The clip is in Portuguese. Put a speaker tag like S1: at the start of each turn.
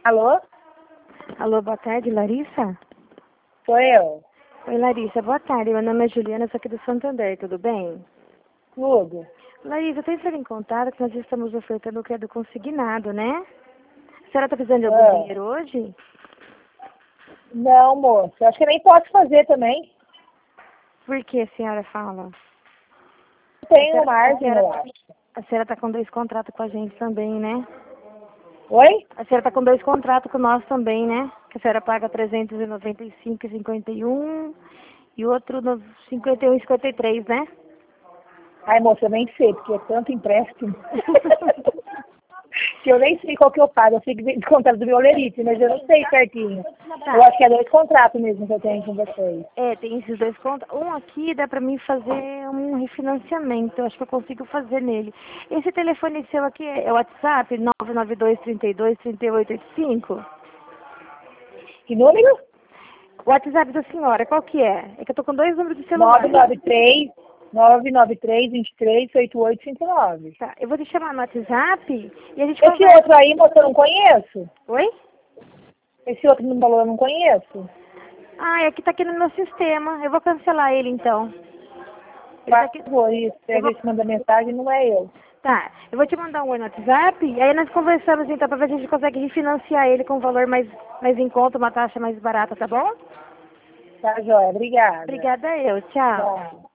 S1: Alô?
S2: Alô, boa tarde, Larissa?
S1: Sou eu.
S2: Oi, Larissa, boa tarde. Meu nome é Juliana, sou aqui do Santander, tudo bem?
S1: Tudo.
S2: Larissa, eu tô entrando em contato que nós estamos ofertando o que é do consignado, né? A senhora tá precisando de algum
S1: Ah.
S2: dinheiro hoje?
S1: Não, moço. Acho que nem posso fazer também.
S2: Por que a senhora fala?
S1: Tenho margem, eu acho.
S2: A senhora tá com 2 contratos com a gente também, né?
S1: Oi?
S2: A senhora tá com 2 contratos com nós também, né? Que a senhora paga 395,51 e outro no 51,53, né?
S1: Ai, moça, eu nem sei, porque é tanto empréstimo. Que eu nem sei qual que eu pago. Eu sei que vem descontado do meu lerite, mas eu não sei certinho.
S2: Tá.
S1: Eu acho que é 2 contratos mesmo que eu tenho com vocês.
S2: É, tem esses 2 contratos. Um aqui dá pra mim fazer um refinanciamento. Eu acho que eu consigo fazer nele. Esse telefone seu aqui é o WhatsApp 992323885?
S1: Que número?
S2: O WhatsApp da senhora, qual que é? É que eu tô com 2 números de celular.
S1: 993-993-23-8859.
S2: Tá, eu vou te chamar no WhatsApp e a gente
S1: Esse
S2: conversa.
S1: outro aí, moça, eu não conheço.
S2: Oi?
S1: Esse outro não falou, eu não conheço.
S2: Ah, é que tá aqui no meu sistema. Eu vou cancelar ele então. Ele tá
S1: Por
S2: aqui.
S1: favor, isso. Se a
S2: Eu vou...
S1: gente manda mensagem, não é eu.
S2: Tá, eu vou te mandar um oi no WhatsApp e aí nós conversamos então pra ver se a gente consegue refinanciar ele com um valor mais em conta, uma taxa mais barata, tá bom?
S1: Tá, joia. Obrigada.
S2: Obrigada eu, tchau.
S1: Tchau.